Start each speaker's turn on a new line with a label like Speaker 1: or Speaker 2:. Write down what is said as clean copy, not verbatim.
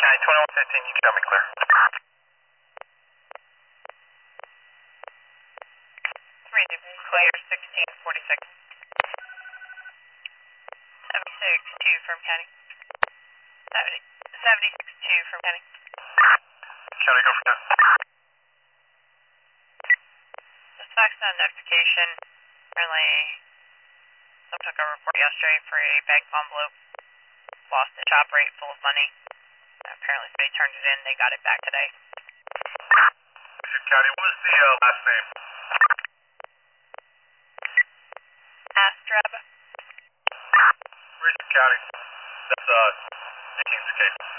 Speaker 1: County 2115, you can show me clear.
Speaker 2: Clear 1646. 76-2 from County. 76-2 from County.
Speaker 1: County, go for that.
Speaker 2: Suspect's on notification. Apparently, someone took a report yesterday for a bag envelope. Lost the shop rate full of money. Apparently, they turned it in. They got it back today.
Speaker 1: County, what was the last name?
Speaker 2: Astrab.
Speaker 1: Region County. That's King's case.